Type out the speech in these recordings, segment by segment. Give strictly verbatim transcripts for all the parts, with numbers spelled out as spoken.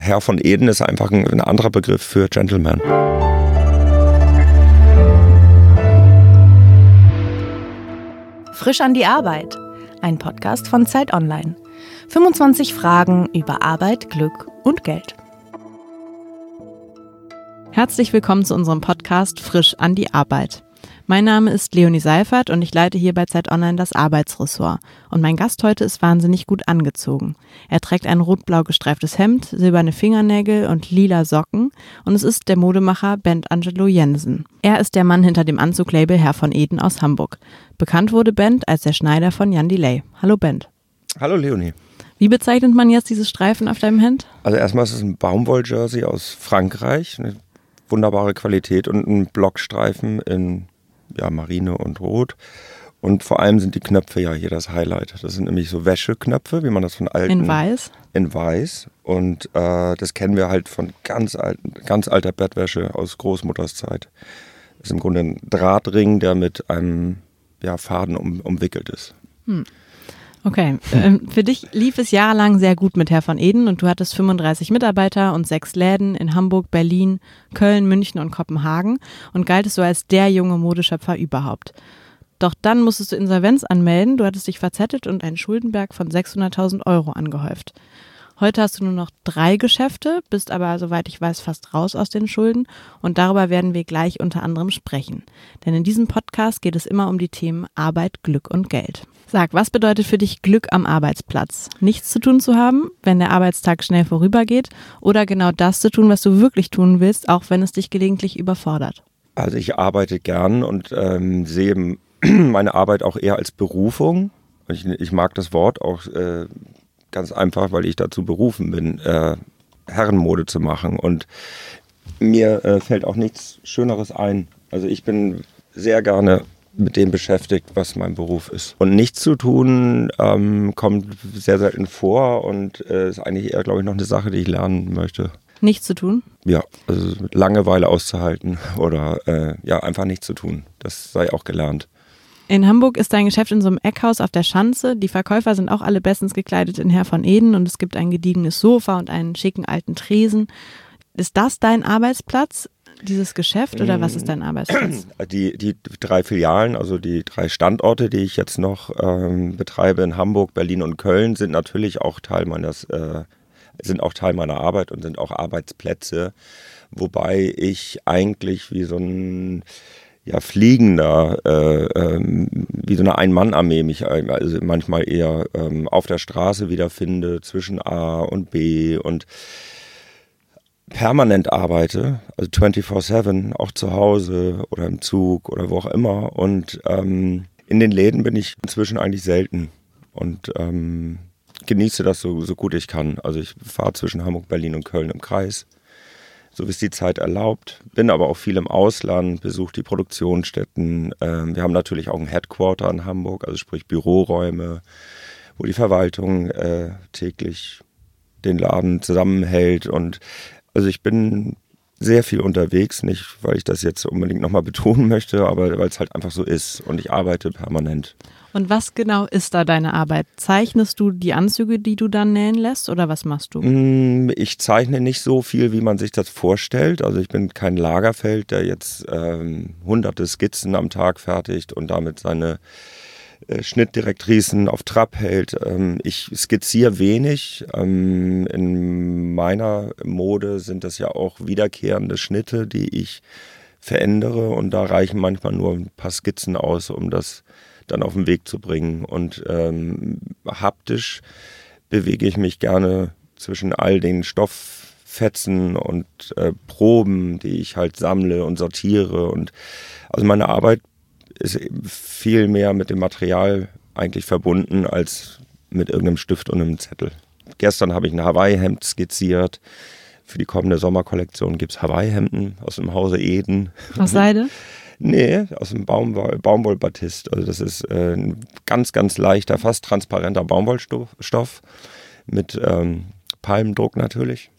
Herr von Eden ist einfach ein, ein anderer Begriff für Gentleman. Frisch an die Arbeit, ein Podcast von Zeit Online. fünfundzwanzig Fragen über Arbeit, Glück und Geld. Herzlich willkommen zu unserem Podcast Frisch an die Arbeit. Mein Name ist Leonie Seifert und ich leite hier bei Zeit Online das Arbeitsressort. Und mein Gast heute ist wahnsinnig gut angezogen. Er trägt ein rot-blau gestreiftes Hemd, silberne Fingernägel und lila Socken und es ist der Modemacher Bent Angelo Jensen. Er ist der Mann hinter dem Anzuglabel Herr von Eden aus Hamburg. Bekannt wurde Bent als der Schneider von Jan Delay. Hallo Bent. Hallo Leonie. Wie bezeichnet man jetzt diese Streifen auf deinem Hemd? Also erstmal ist es ein Baumwoll-Jersey aus Frankreich, eine wunderbare Qualität und ein Blockstreifen in ja, Marine und Rot. Und vor allem sind die Knöpfe ja hier das Highlight. Das sind nämlich so Wäscheknöpfe, wie man das von alten... In weiß? In weiß. Und äh, das kennen wir halt von ganz, alten, ganz alter Bettwäsche aus Großmutters Zeit. Das ist im Grunde ein Drahtring, der mit einem ja, Faden um, umwickelt ist. Hm. Okay, ähm, für dich lief es jahrelang sehr gut mit Herr von Eden und du hattest fünfunddreißig Mitarbeiter und sechs Läden in Hamburg, Berlin, Köln, München und Kopenhagen und galtest so als der junge Modeschöpfer überhaupt. Doch dann musstest du Insolvenz anmelden, du hattest dich verzettelt und einen Schuldenberg von sechshunderttausend Euro angehäuft. Heute hast du nur noch drei Geschäfte, bist aber, soweit ich weiß, fast raus aus den Schulden und darüber werden wir gleich unter anderem sprechen. Denn in diesem Podcast geht es immer um die Themen Arbeit, Glück und Geld. Sag, was bedeutet für dich Glück am Arbeitsplatz? Nichts zu tun zu haben, wenn der Arbeitstag schnell vorübergeht oder genau das zu tun, was du wirklich tun willst, auch wenn es dich gelegentlich überfordert? Also ich arbeite gern und ähm, sehe meine Arbeit auch eher als Berufung. Ich, ich mag das Wort auch äh, ganz einfach, weil ich dazu berufen bin, äh, Herrenmode zu machen. Und mir äh, fällt auch nichts Schöneres ein. Also ich bin sehr gerne mit dem beschäftigt, was mein Beruf ist. Und nichts zu tun ähm, kommt sehr selten vor und äh, ist eigentlich eher, glaube ich, noch eine Sache, die ich lernen möchte. Nichts zu tun? Ja, also Langeweile auszuhalten oder äh, ja, einfach nichts zu tun. Das sei auch gelernt. In Hamburg ist dein Geschäft in so einem Eckhaus auf der Schanze. Die Verkäufer sind auch alle bestens gekleidet in Herr von Eden und es gibt ein gediegenes Sofa und einen schicken alten Tresen. Ist das dein Arbeitsplatz, dieses Geschäft, oder was ist dein Arbeitsplatz? Die, die drei Filialen, also die drei Standorte, die ich jetzt noch ähm, betreibe in Hamburg, Berlin und Köln, sind natürlich auch Teil meines, äh, sind auch Teil meiner Arbeit und sind auch Arbeitsplätze, wobei ich eigentlich wie so ein ja, fliegender, äh, ähm, wie so eine Ein-Mann-Armee mich also manchmal eher ähm, auf der Straße wiederfinde, zwischen A und B und permanent arbeite, also vierundzwanzig sieben, auch zu Hause oder im Zug oder wo auch immer. Und ähm, in den Läden bin ich inzwischen eigentlich selten und ähm, genieße das so, so gut ich kann. Also ich fahre zwischen Hamburg, Berlin und Köln im Kreis, so wie es die Zeit erlaubt. Bin aber auch viel im Ausland, besuche die Produktionsstätten. Ähm, wir haben natürlich auch ein Headquarter in Hamburg, also sprich Büroräume, wo die Verwaltung äh, täglich den Laden zusammenhält. Und also ich bin sehr viel unterwegs, nicht weil ich das jetzt unbedingt nochmal betonen möchte, aber weil es halt einfach so ist und ich arbeite permanent. Und was genau ist da deine Arbeit? Zeichnest du die Anzüge, die du dann nähen lässt, oder was machst du? Ich zeichne nicht so viel, wie man sich das vorstellt. Also ich bin kein Lagerfeld, der jetzt ähm, hunderte Skizzen am Tag fertigt und damit seine äh, Schnittdirektrisen auf Trab hält. Ähm, ich skizziere wenig. Ähm, in meiner Mode sind das ja auch wiederkehrende Schnitte, die ich verändere und da reichen manchmal nur ein paar Skizzen aus, um das dann auf den Weg zu bringen. Und ähm, haptisch bewege ich mich gerne zwischen all den Stofffetzen und äh, Proben, die ich halt sammle und sortiere. Und also meine Arbeit ist viel mehr mit dem Material eigentlich verbunden als mit irgendeinem Stift und einem Zettel. Gestern habe ich ein Hawaii-Hemd skizziert. Für die kommende Sommerkollektion gibt es Hawaii-Hemden aus dem Hause Eden. Aus Seide? Nee, aus dem Baumwoll, Baumwollbatist. Also das ist äh, ein ganz, ganz leichter, fast transparenter Baumwollstoff mit ähm, Palmendruck natürlich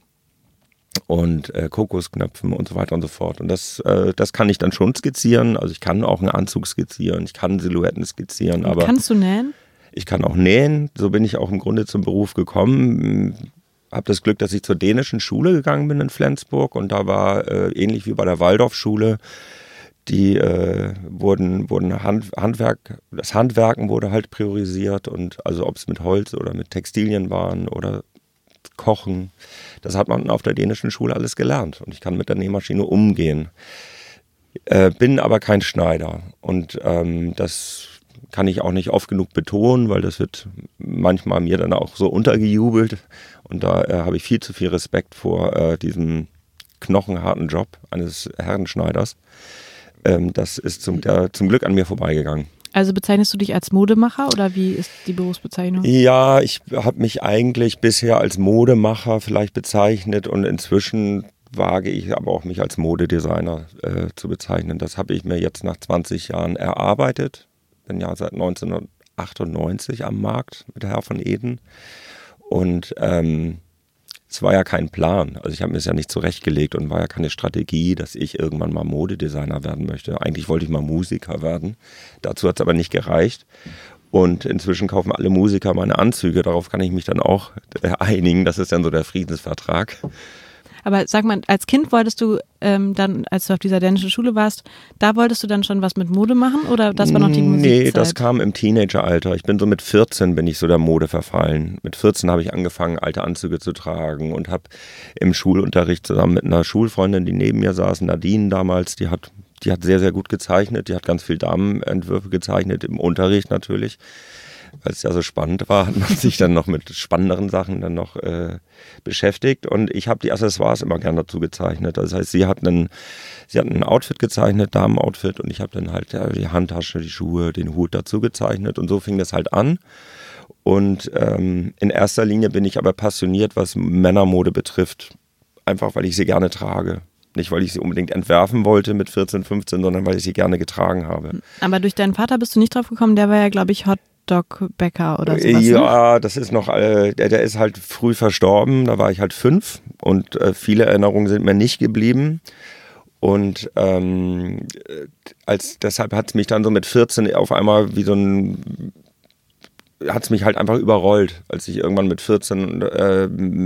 und äh, Kokosknöpfen und so weiter und so fort. Und das, äh, das kann ich dann schon skizzieren. Also ich kann auch einen Anzug skizzieren, ich kann Silhouetten skizzieren. Und aber kannst du nähen? Ich kann auch nähen. So bin ich auch im Grunde zum Beruf gekommen. habe das Glück, dass ich zur dänischen Schule gegangen bin in Flensburg und da war äh, ähnlich wie bei der Waldorfschule, die äh, wurden, wurden Hand, Handwerk, das Handwerken wurde halt priorisiert und also ob es mit Holz oder mit Textilien waren oder Kochen, das hat man auf der dänischen Schule alles gelernt und ich kann mit der Nähmaschine umgehen. Äh, bin aber kein Schneider und ähm, das kann ich auch nicht oft genug betonen, weil das wird manchmal mir dann auch so untergejubelt und da äh, habe ich viel zu viel Respekt vor äh, diesem knochenharten Job eines Herrenschneiders. Ähm, das ist zum, der, zum Glück an mir vorbeigegangen. Also bezeichnest du dich als Modemacher oder wie ist die Berufsbezeichnung? Ja, ich habe mich eigentlich bisher als Modemacher vielleicht bezeichnet und inzwischen wage ich aber auch mich als Modedesigner äh, zu bezeichnen. Das habe ich mir jetzt nach zwanzig Jahren erarbeitet. Bin ja seit neunzehnhundertachtundneunzig am Markt mit Herr von Eden und ähm, es war ja kein Plan. Also ich habe mir es ja nicht zurechtgelegt und war ja keine Strategie, dass ich irgendwann mal Modedesigner werden möchte. Eigentlich wollte ich mal Musiker werden. Dazu hat es aber nicht gereicht. Und inzwischen kaufen alle Musiker meine Anzüge. Darauf kann ich mich dann auch einigen. Das ist dann so der Friedensvertrag. Aber sag mal, als Kind wolltest du ähm, dann, als du auf dieser dänischen Schule warst, da wolltest du dann schon was mit Mode machen oder das war noch die Musikzeit? Nee, das kam im Teenageralter. Ich bin so mit vierzehn bin ich so der Mode verfallen. Mit vierzehn habe ich angefangen, alte Anzüge zu tragen und habe im Schulunterricht zusammen mit einer Schulfreundin, die neben mir saß, Nadine damals, die hat, die hat sehr, sehr gut gezeichnet. Die hat ganz viel Damenentwürfe gezeichnet, im Unterricht natürlich. Weil es ja so spannend war, hat man sich dann noch mit spannenderen Sachen dann noch äh, beschäftigt und ich habe die Accessoires immer gerne dazu gezeichnet. Das heißt, sie hat einen, sie hat ein Outfit gezeichnet, Damenoutfit und ich habe dann halt ja, die Handtasche, die Schuhe, den Hut dazu gezeichnet und so fing das halt an. Und ähm, in erster Linie bin ich aber passioniert, was Männermode betrifft, einfach weil ich sie gerne trage. Nicht, weil ich sie unbedingt entwerfen wollte mit vierzehn, fünfzehn, sondern weil ich sie gerne getragen habe. Aber durch deinen Vater bist du nicht drauf gekommen, der war ja, glaube ich, Hot Doc Bäcker oder sowas. Ja, ne? Das ist noch, äh, der, der ist halt früh verstorben, da war ich halt fünf und äh, viele Erinnerungen sind mir nicht geblieben. Und ähm, als, deshalb hat es mich dann so mit vierzehn auf einmal wie so ein, hat es mich halt einfach überrollt, als ich irgendwann mit vierzehn äh,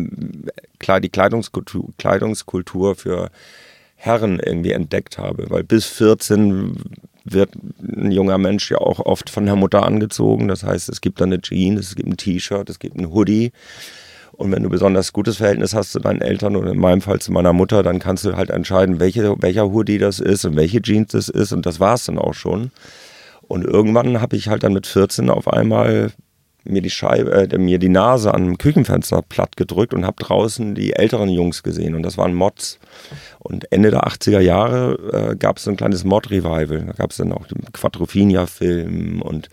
klar die Kleidungskultur, Kleidungskultur für Herren irgendwie entdeckt habe, weil bis vierzehn wird ein junger Mensch ja auch oft von der Mutter angezogen. Das heißt, es gibt dann eine Jeans, es gibt ein T-Shirt, es gibt ein Hoodie. Und wenn du besonders gutes Verhältnis hast zu deinen Eltern oder in meinem Fall zu meiner Mutter, dann kannst du halt entscheiden, welche, welcher Hoodie das ist und welche Jeans das ist. Und das war es dann auch schon. Und irgendwann habe ich halt dann mit vierzehn auf einmal mir die Scheibe, äh, mir die Nase an einem Küchenfenster platt gedrückt und habe draußen die älteren Jungs gesehen und das waren Mods. Und Ende der achtziger Jahre äh, gab es so ein kleines Mod-Revival. Da gab es dann auch den Quadrophenia-Film und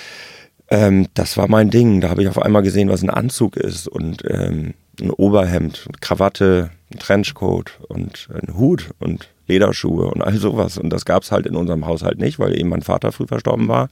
ähm, das war mein Ding. Da habe ich auf einmal gesehen, was ein Anzug ist und ähm, ein Oberhemd, Krawatte, ein Trenchcoat und ein Hut und Lederschuhe und all sowas. Und das gab es halt in unserem Haushalt nicht, weil eben mein Vater früh verstorben war.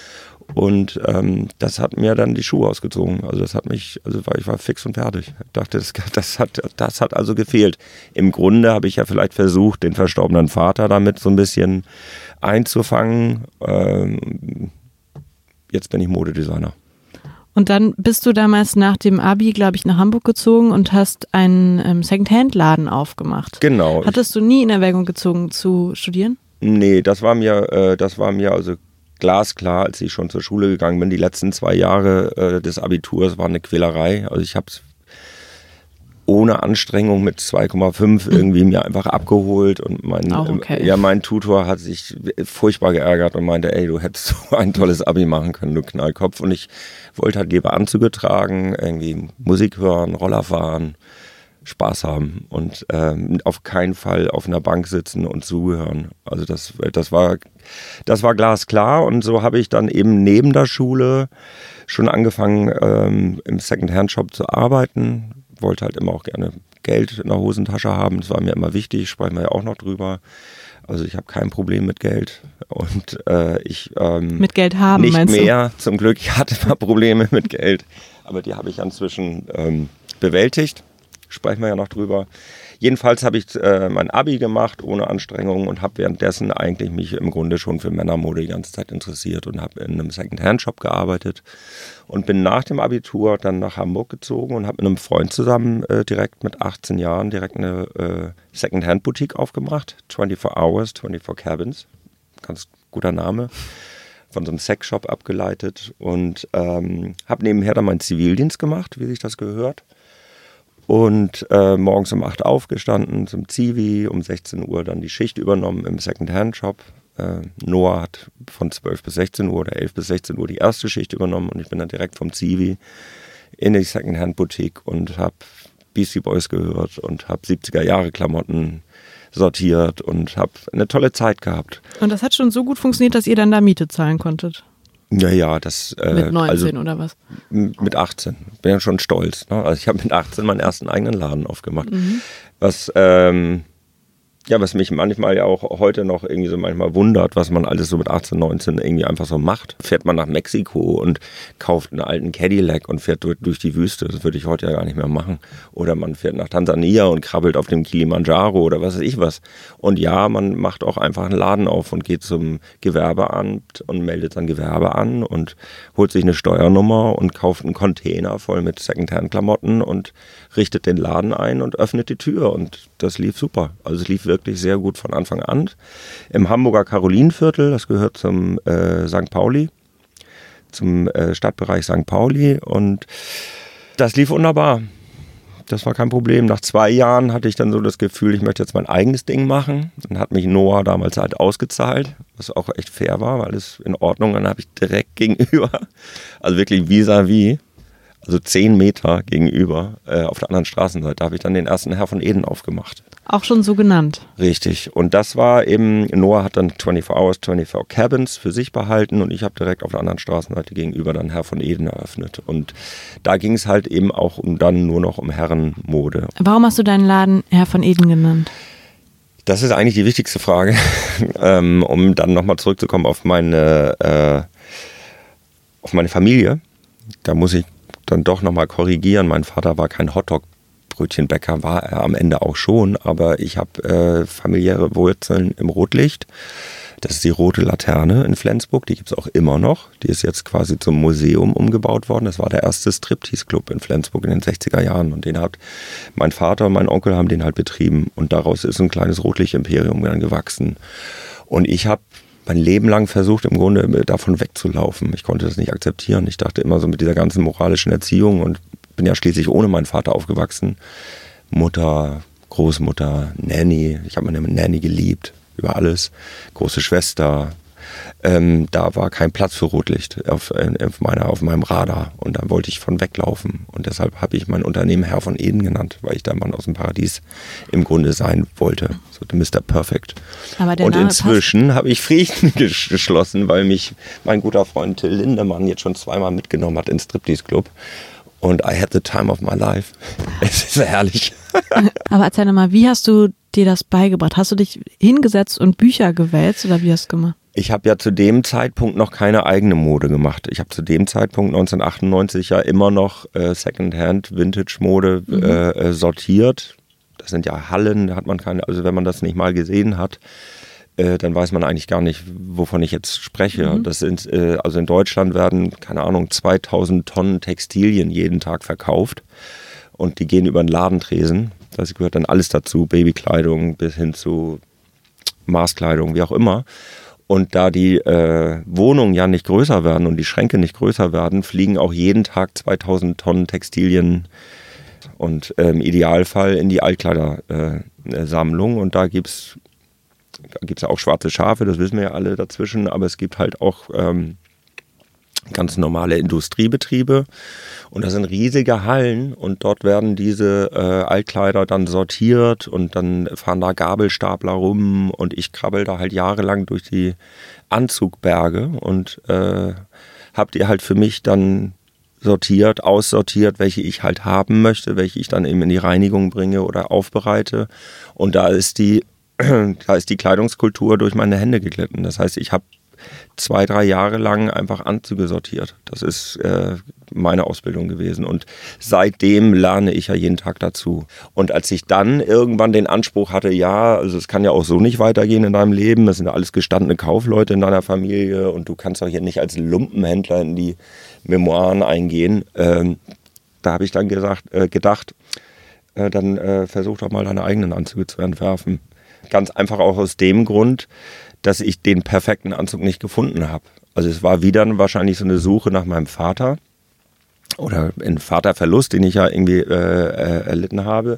Und ähm, das hat mir dann die Schuhe ausgezogen. Also das hat mich, also ich war fix und fertig. Ich dachte, das, das, hat, das hat also gefehlt. Im Grunde habe ich ja vielleicht versucht, den verstorbenen Vater damit so ein bisschen einzufangen. Ähm, jetzt bin ich Modedesigner. Und dann bist du damals nach dem Abi, glaube ich, nach Hamburg gezogen und hast einen ähm, Secondhand-Laden aufgemacht. Genau. Hattest du nie in Erwägung gezogen zu studieren? Nee, das war mir, äh, das war mir also glasklar, als ich schon zur Schule gegangen bin. Die letzten zwei Jahre äh, des Abiturs waren eine Quälerei. Also ich habe es ohne Anstrengung mit zwei Komma fünf irgendwie mir einfach abgeholt und mein, Auch okay. ja, mein Tutor hat sich furchtbar geärgert und meinte, ey, du hättest so ein tolles Abi machen können, du Knallkopf. Und ich wollte halt lieber Anzüge tragen, irgendwie Musik hören, Roller fahren, Spaß haben und ähm, auf keinen Fall auf einer Bank sitzen und zuhören. Also das, das war, das war glasklar und so habe ich dann eben neben der Schule schon angefangen, ähm, im Second-Hand-Shop zu arbeiten. Wollte halt immer auch gerne Geld in der Hosentasche haben, das war mir immer wichtig, sprechen wir ja auch noch drüber. Also ich habe kein Problem mit Geld und äh, ich ähm, mit Geld haben, nicht meinst mehr. Du? Zum Glück, ich hatte immer Probleme mit Geld, aber die habe ich inzwischen ähm, bewältigt. sprechen wir ja noch drüber. Jedenfalls habe ich äh, mein Abi gemacht ohne Anstrengung und habe währenddessen eigentlich mich im Grunde schon für Männermode die ganze Zeit interessiert und habe in einem Secondhand-Shop gearbeitet und bin nach dem Abitur dann nach Hamburg gezogen und habe mit einem Freund zusammen äh, direkt mit achtzehn Jahren direkt eine äh, Secondhand-Boutique aufgemacht, twenty-four hours, twenty-four cabins, ganz guter Name, von so einem Sexshop abgeleitet und ähm, habe nebenher dann meinen Zivildienst gemacht, wie sich das gehört. Und äh, morgens um acht aufgestanden zum Zivi, um sechzehn Uhr dann die Schicht übernommen im Secondhand-Shop. Äh, Noah hat von zwölf bis sechzehn Uhr oder elf bis sechzehn Uhr die erste Schicht übernommen und ich bin dann direkt vom Zivi in die Secondhand-Boutique und habe Beastie Boys gehört und habe siebziger-Jahre-Klamotten sortiert und habe eine tolle Zeit gehabt. Und das hat schon so gut funktioniert, dass ihr dann da Miete zahlen konntet? Ja, ja, das... Äh, mit neunzehn also, oder was? Mit achtzehn. Bin ja schon stolz. Ne? Also ich habe mit achtzehn meinen ersten eigenen Laden aufgemacht. Mhm. Was, ähm, ja, was mich manchmal ja auch heute noch irgendwie so manchmal wundert, was man alles so mit achtzehn, neunzehn irgendwie einfach so macht. Fährt man nach Mexiko und kauft einen alten Cadillac und fährt durch, durch die Wüste. Das würde ich heute ja gar nicht mehr machen. Oder man fährt nach Tansania und krabbelt auf dem Kilimanjaro oder was weiß ich was. Und ja, man macht auch einfach einen Laden auf und geht zum Gewerbeamt und meldet sein Gewerbe an und holt sich eine Steuernummer und kauft einen Container voll mit Secondhand-Klamotten und richtet den Laden ein und öffnet die Tür. Und das lief super. Also es lief wirklich sehr gut von Anfang an. Im Hamburger Karolinenviertel, das gehört zum äh, Sankt Pauli, zum äh, Stadtbereich Sankt Pauli und das lief wunderbar. Das war kein Problem. Nach zwei Jahren hatte ich dann so das Gefühl, ich möchte jetzt mein eigenes Ding machen. Dann hat mich Noah damals halt ausgezahlt, was auch echt fair war, weil alles in Ordnung. Dann habe ich direkt gegenüber, also wirklich vis-à-vis, also zehn Meter gegenüber, äh, auf der anderen Straßenseite, habe ich dann den ersten Herr von Eden aufgemacht. Auch schon so genannt. Richtig. Und das war eben, Noah hat dann twenty-four hours, twenty-four cabins für sich behalten und ich habe direkt auf der anderen Straßenseite gegenüber dann Herr von Eden eröffnet. Und da ging es halt eben auch um dann nur noch um Herrenmode. Warum hast du deinen Laden Herr von Eden genannt? Das ist eigentlich die wichtigste Frage, ähm, um dann nochmal zurückzukommen auf meine, äh, auf meine Familie. Da muss ich dann doch nochmal korrigieren. Mein Vater war kein Hotdog-Brötchenbäcker, war er am Ende auch schon, aber ich habe äh, familiäre Wurzeln im Rotlicht. Das ist die Rote Laterne in Flensburg, die gibt es auch immer noch. Die ist jetzt quasi zum Museum umgebaut worden. Das war der erste Striptease-Club in Flensburg in den sechziger Jahren und den hat mein Vater und mein Onkel haben den halt betrieben und daraus ist ein kleines Rotlicht-Imperium dann gewachsen. Und ich habe mein Leben lang versucht, im Grunde davon wegzulaufen. Ich konnte das nicht akzeptieren. Ich dachte immer so mit dieser ganzen moralischen Erziehung und bin ja schließlich ohne meinen Vater aufgewachsen. Mutter, Großmutter, Nanny. Ich habe meine Nanny geliebt, über alles. Große Schwester. Ähm, da war kein Platz für Rotlicht auf, auf, meiner, auf meinem Radar. Und da wollte ich von weglaufen. Und deshalb habe ich mein Unternehmen Herr von Eden genannt, weil ich da Mann aus dem Paradies im Grunde sein wollte. So der Mister Perfect. Aber der und Name inzwischen habe ich Frieden geschlossen, weil mich mein guter Freund Till Lindemann jetzt schon zweimal mitgenommen hat ins Striptease-Club. Und I had the time of my life. Es ist herrlich. Aber erzähl mal, wie hast du dir das beigebracht? Hast du dich hingesetzt und Bücher gewälzt oder wie hast du gemacht? Ich habe ja zu dem Zeitpunkt noch keine eigene Mode gemacht. Ich habe zu dem Zeitpunkt neunzehnhundertachtundneunzig ja immer noch äh, Secondhand, Vintage-Mode mhm. äh, sortiert. Das sind ja Hallen, da hat man keine, also wenn man das nicht mal gesehen hat, äh, dann weiß man eigentlich gar nicht, wovon ich jetzt spreche. Mhm. Das sind, äh, also in Deutschland werden, keine Ahnung, zweitausend Tonnen Textilien jeden Tag verkauft und die gehen über den Ladentresen. Das gehört dann alles dazu, Babykleidung bis hin zu Maßkleidung, wie auch immer. Und da die äh, Wohnungen ja nicht größer werden und die Schränke nicht größer werden, fliegen auch jeden Tag zweitausend Tonnen Textilien und äh, im Idealfall in die Altkleidersammlung. Äh, und da gibt es da gibt's ja auch schwarze Schafe, das wissen wir ja alle dazwischen, aber es gibt halt auch ähm, ganz normale Industriebetriebe und das sind riesige Hallen und dort werden diese äh, Altkleider dann sortiert und dann fahren da Gabelstapler rum und ich krabbel da halt jahrelang durch die Anzugberge und äh, hab die halt für mich dann sortiert, aussortiert, welche ich halt haben möchte, welche ich dann eben in die Reinigung bringe oder aufbereite und da ist die, da ist die Kleidungskultur durch meine Hände geglitten. Das heißt, ich habe zwei, drei Jahre lang einfach Anzüge sortiert. Das ist äh, meine Ausbildung gewesen und seitdem lerne ich ja jeden Tag dazu. Und als ich dann irgendwann den Anspruch hatte, ja, also es kann ja auch so nicht weitergehen in deinem Leben, es sind ja alles gestandene Kaufleute in deiner Familie und du kannst doch hier nicht als Lumpenhändler in die Memoiren eingehen. Ähm, da habe ich dann gesagt, äh, gedacht, äh, dann äh, versuch doch mal deine eigenen Anzüge zu entwerfen. Ganz einfach auch aus dem Grund, dass ich den perfekten Anzug nicht gefunden habe. Also es war wieder wahrscheinlich so eine Suche nach meinem Vater oder ein Vaterverlust, den ich ja irgendwie äh, äh, erlitten habe.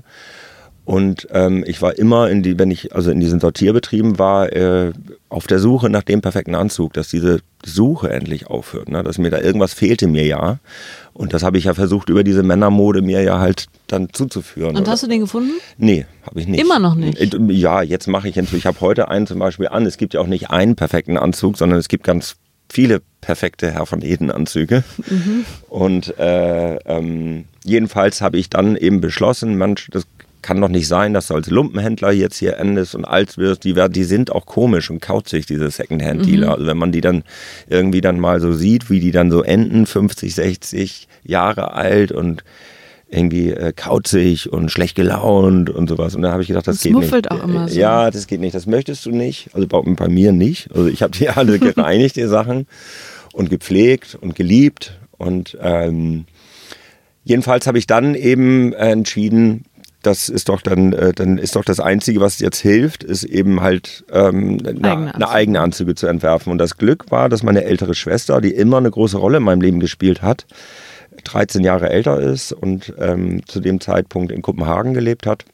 Und ähm, ich war immer, in die, wenn ich also in diesen Sortierbetrieben war, äh, auf der Suche nach dem perfekten Anzug, dass diese Suche endlich aufhört, ne? Dass mir da irgendwas fehlte mir ja. Und das habe ich ja versucht, über diese Männermode mir ja halt dann zuzuführen. Und hast du den gefunden? Nee, habe ich nicht. Immer noch nicht? Ja, jetzt mache ich inzwischen. Ich habe heute einen zum Beispiel an. Es gibt ja auch nicht einen perfekten Anzug, sondern es gibt ganz viele perfekte Herr von Eden Anzüge. Mhm. Und äh, ähm, jedenfalls habe ich dann eben beschlossen, Mensch, das kann doch nicht sein, dass du als Lumpenhändler jetzt hier endest und alt wirst. Die, die sind auch komisch und kauzig, diese Secondhand-Dealer. Mhm. Also wenn man die dann irgendwie dann mal so sieht, wie die dann so enden, fünfzig, sechzig Jahre alt und irgendwie äh, kauzig und schlecht gelaunt und sowas. Und dann habe ich gedacht, das, das geht nicht. Das muffelt auch immer so. Ja, das geht nicht. Das möchtest du nicht. Also bei, bei mir nicht. Also ich habe die alle gereinigt, die Sachen, und gepflegt und geliebt. Und ähm, jedenfalls habe ich dann eben äh, entschieden, das ist doch dann, äh, dann ist doch das Einzige, was jetzt hilft, ist eben halt ähm, eine, eigene eine eigene Anzüge zu entwerfen. Und das Glück war, dass meine ältere Schwester, die immer eine große Rolle in meinem Leben gespielt hat, dreizehn Jahre älter ist und ähm, zu dem Zeitpunkt in Kopenhagen gelebt hat,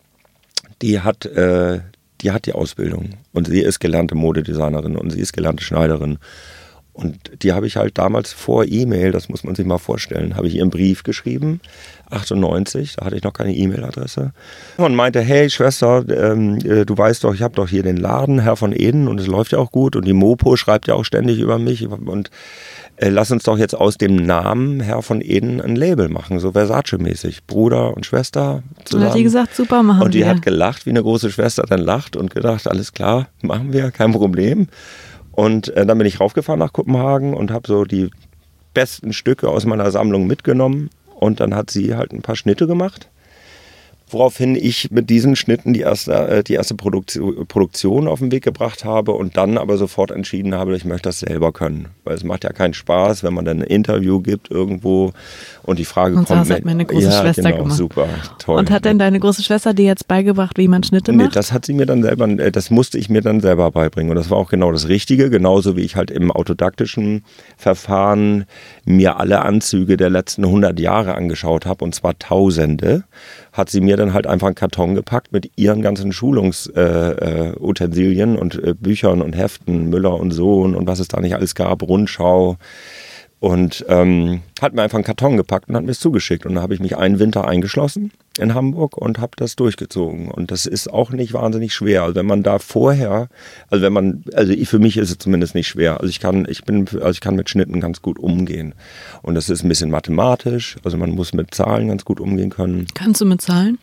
die hat, äh, die hat die Ausbildung. Und sie ist gelernte Modedesignerin und sie ist gelernte Schneiderin. Und die habe ich halt damals vor E-Mail, das muss man sich mal vorstellen, habe ich ihr einen Brief geschrieben, achtundneunzig, da hatte ich noch keine E-Mail-Adresse. Und meinte, hey Schwester, ähm, du weißt doch, ich habe doch hier den Laden, Herr von Eden, und es läuft ja auch gut und die Mopo schreibt ja auch ständig über mich und äh, lass uns doch jetzt aus dem Namen Herr von Eden ein Label machen, so Versace-mäßig, Bruder und Schwester zusammen. Und hat die gesagt, super, machen wir. Und die wir. hat gelacht, wie eine große Schwester dann lacht und gedacht, alles klar, machen wir, kein Problem. Und äh, dann bin ich raufgefahren nach Kopenhagen und habe so die besten Stücke aus meiner Sammlung mitgenommen. Und dann hat sie halt ein paar Schnitte gemacht. Woraufhin ich mit diesen Schnitten die erste, äh, die erste Produktion, Produktion auf den Weg gebracht habe und dann aber sofort entschieden habe, ich möchte das selber können. Weil es macht ja keinen Spaß, wenn man dann ein Interview gibt irgendwo und die Frage und kommt... Und das hat meine große ja, Schwester genau, gemacht. Super, toll. Und hat denn deine große Schwester dir jetzt beigebracht, wie man Schnitte macht? Nee, das hat sie mir dann selber, das musste ich mir dann selber beibringen. Und das war auch genau das Richtige, genauso wie ich halt im autodidaktischen Verfahren mir alle Anzüge der letzten hundert Jahre angeschaut habe, und zwar Tausende, hat sie mir dann halt einfach einen Karton gepackt mit ihren ganzen Schulungsutensilien äh, und äh, Büchern und Heften, Müller und Sohn und was es da nicht alles gab, Rundschau. Und ähm, hat mir einfach einen Karton gepackt und hat mir es zugeschickt. Und dann habe ich mich einen Winter eingeschlossen in Hamburg und habe das durchgezogen. Und das ist auch nicht wahnsinnig schwer. Also wenn man da vorher, also wenn man, also ich, für mich ist es zumindest nicht schwer. Also ich kann, ich bin, also ich kann mit Schnitten ganz gut umgehen. Und das ist ein bisschen mathematisch. Also man muss mit Zahlen ganz gut umgehen können. Kannst du mit Zahlen?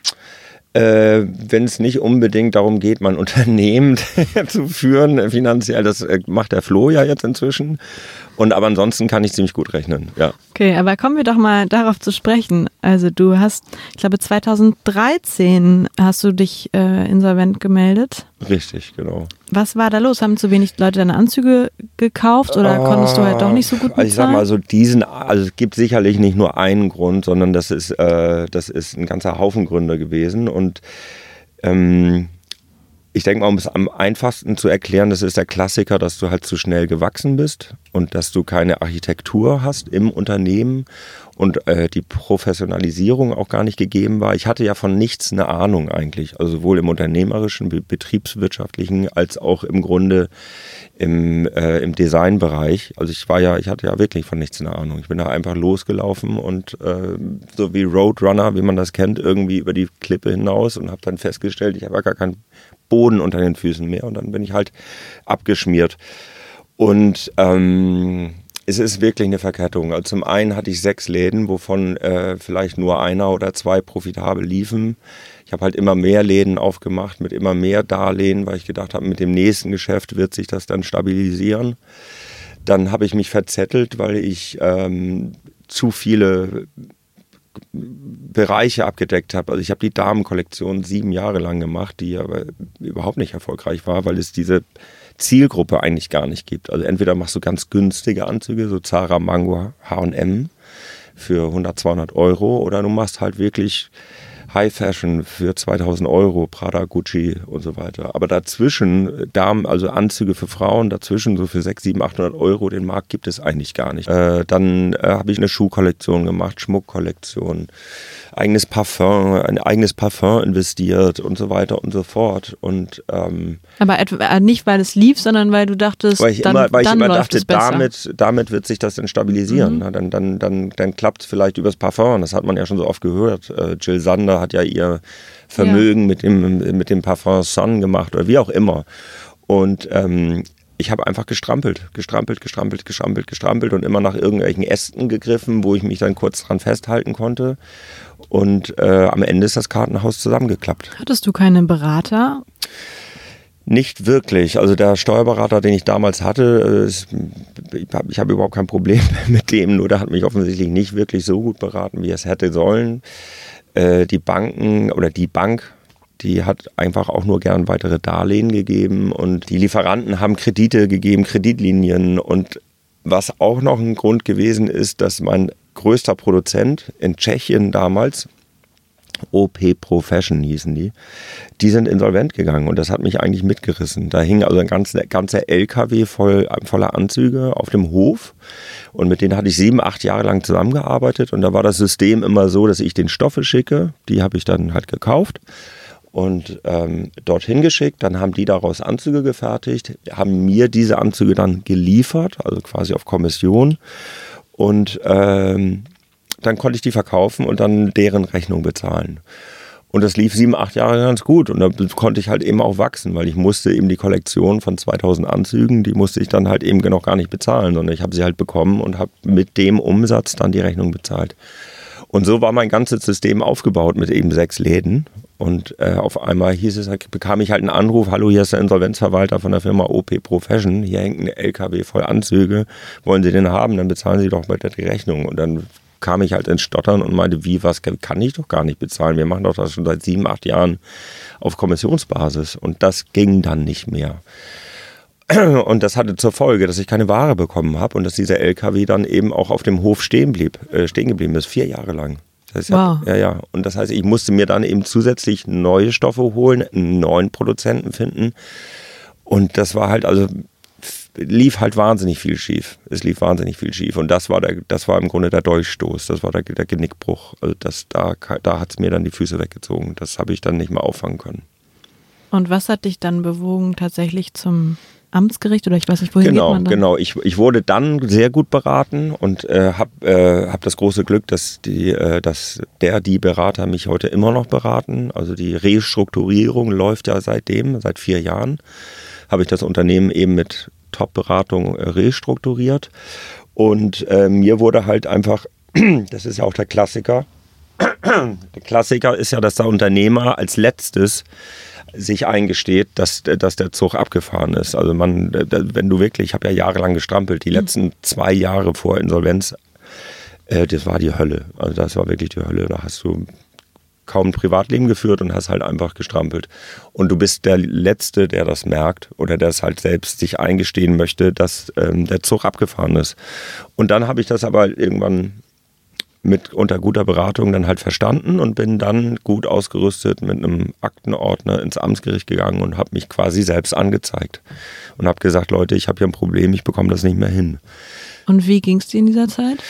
Äh, wenn es nicht unbedingt darum geht, mein Unternehmen zu führen, finanziell, das macht der Flo ja jetzt inzwischen. Und aber ansonsten kann ich ziemlich gut rechnen, ja. Okay, aber kommen wir doch mal darauf zu sprechen. Also du hast, ich glaube zweitausenddreizehn hast du dich äh, insolvent gemeldet. Richtig, genau. Was war da los? Haben zu wenig Leute deine Anzüge gekauft oder uh, konntest du halt doch nicht so gut bezahlen? Also ich sag mal so diesen, also es gibt sicherlich nicht nur einen Grund, sondern das ist, äh, das ist ein ganzer Haufen Gründe gewesen. Und ähm, ich denke mal, um es am einfachsten zu erklären, das ist der Klassiker, dass du halt zu schnell gewachsen bist und dass du keine Architektur hast im Unternehmen und äh, die Professionalisierung auch gar nicht gegeben war. Ich hatte ja von nichts eine Ahnung eigentlich, also sowohl im unternehmerischen, betriebswirtschaftlichen als auch im Grunde im, äh, im Designbereich. Also ich war ja, ich hatte ja wirklich von nichts eine Ahnung. Ich bin da einfach losgelaufen und äh, so wie Roadrunner, wie man das kennt, irgendwie über die Klippe hinaus und habe dann festgestellt, ich habe ja gar keinen Boden unter den Füßen mehr und dann bin ich halt abgeschmiert. Und ähm, es ist wirklich eine Verkettung. Also zum einen hatte ich sechs Läden, wovon äh, vielleicht nur einer oder zwei profitabel liefen. Ich habe halt immer mehr Läden aufgemacht mit immer mehr Darlehen, weil ich gedacht habe, mit dem nächsten Geschäft wird sich das dann stabilisieren. Dann habe ich mich verzettelt, weil ich ähm, zu viele Bereiche abgedeckt habe. Also ich habe die Damenkollektion sieben Jahre lang gemacht, die aber überhaupt nicht erfolgreich war, weil es diese Zielgruppe eigentlich gar nicht gibt. Also entweder machst du ganz günstige Anzüge, so Zara, Mango, H und M für hundert, zweihundert Euro, oder du machst halt wirklich High Fashion für zweitausend Euro, Prada, Gucci und so weiter. Aber dazwischen, Damen, also Anzüge für Frauen, dazwischen so für sechshundert, siebenhundert, achthundert Euro, den Markt gibt es eigentlich gar nicht. Äh, dann äh, habe ich eine Schuhkollektion gemacht, Schmuckkollektion, eigenes Parfum, ein eigenes Parfum investiert und so weiter und so fort. Und, ähm, Aber etwa, nicht, weil es lief, sondern weil du dachtest, weil ich dann, immer, weil dann ich immer läuft dachte, es besser. damit, damit wird sich das dann stabilisieren. Mhm. Na, dann dann, dann, dann klappt es vielleicht übers Parfum. Das hat man ja schon so oft gehört. Äh, Jill Sander hat ja ihr Vermögen ja. mit dem, mit dem Parfum Sun gemacht oder wie auch immer. Und ähm, ich habe einfach gestrampelt, gestrampelt, gestrampelt, gestrampelt, gestrampelt und immer nach irgendwelchen Ästen gegriffen, wo ich mich dann kurz dran festhalten konnte. Und äh, am Ende ist das Kartenhaus zusammengeklappt. Hattest du keine Berater? Nicht wirklich. Also der Steuerberater, den ich damals hatte, ist, ich habe hab überhaupt kein Problem mit dem, nur der hat mich offensichtlich nicht wirklich so gut beraten, wie er es hätte sollen. Äh, die Banken oder die Bank, die hat einfach auch nur gern weitere Darlehen gegeben und die Lieferanten haben Kredite gegeben, Kreditlinien. Und was auch noch ein Grund gewesen ist, dass mein größter Produzent in Tschechien damals, O P Pro Fashion hießen die, die sind insolvent gegangen und das hat mich eigentlich mitgerissen. Da hing also ein ganzer, ganzer L K W voll, voller Anzüge auf dem Hof und mit denen hatte ich sieben, acht Jahre lang zusammengearbeitet und da war das System immer so, dass ich den Stoffe schicke, die habe ich dann halt gekauft und ähm, dorthin geschickt, dann haben die daraus Anzüge gefertigt, haben mir diese Anzüge dann geliefert, also quasi auf Kommission und ähm, dann konnte ich die verkaufen und dann deren Rechnung bezahlen. Und das lief sieben, acht Jahre ganz gut und da konnte ich halt eben auch wachsen, weil ich musste eben die Kollektion von zweitausend Anzügen, die musste ich dann halt eben noch gar nicht bezahlen, sondern ich habe sie halt bekommen und habe mit dem Umsatz dann die Rechnung bezahlt. Und so war mein ganzes System aufgebaut mit eben sechs Läden. Und äh, auf einmal hieß es, bekam ich halt einen Anruf, hallo, hier ist der Insolvenzverwalter von der Firma O P Pro Fashion, hier hängt ein L K W voll Anzüge, wollen Sie den haben, dann bezahlen Sie doch bitte die Rechnung. Und dann kam ich halt ins Stottern und meinte, wie, was kann ich doch gar nicht bezahlen, wir machen doch das schon seit sieben, acht Jahren auf Kommissionsbasis. Und das ging dann nicht mehr. Und das hatte zur Folge, dass ich keine Ware bekommen habe und dass dieser L K W dann eben auch auf dem Hof stehen blieb, äh, stehen geblieben ist, vier Jahre lang. Das heißt, wow. ja, ja. Und das heißt, ich musste mir dann eben zusätzlich neue Stoffe holen, einen neuen Produzenten finden. Und das war halt, also lief halt wahnsinnig viel schief. Es lief wahnsinnig viel schief. Und das war der, das war im Grunde der Dolchstoß, das war der, der Genickbruch. Also das, da, da hat es mir dann die Füße weggezogen. Das habe ich dann nicht mehr auffangen können. Und was hat dich dann bewogen, tatsächlich zum Amtsgericht oder ich weiß nicht, wohin genau, geht man dann? Genau, ich, ich wurde dann sehr gut beraten und äh, habe äh, hab das große Glück, dass, die, äh, dass der, die Berater mich heute immer noch beraten. Also die Restrukturierung läuft ja seitdem, seit vier Jahren, habe ich das Unternehmen eben mit Top-Beratung äh, restrukturiert. Und äh, mir wurde halt einfach, das ist ja auch der Klassiker, der Klassiker ist ja, dass der Unternehmer als letztes sich eingesteht, dass, dass der Zug abgefahren ist. Also man, wenn du wirklich, ich habe ja jahrelang gestrampelt, die letzten zwei Jahre vor Insolvenz, äh, das war die Hölle. Also das war wirklich die Hölle. Da hast du kaum ein Privatleben geführt und hast halt einfach gestrampelt. Und du bist der Letzte, der das merkt oder der es halt selbst sich eingestehen möchte, dass ähm, der Zug abgefahren ist. Und dann habe ich das aber irgendwann mit unter guter Beratung dann halt verstanden und bin dann gut ausgerüstet mit einem Aktenordner ins Amtsgericht gegangen und habe mich quasi selbst angezeigt und habe gesagt, Leute, ich habe hier ein Problem, ich bekomme das nicht mehr hin. Und wie ging es dir in dieser Zeit?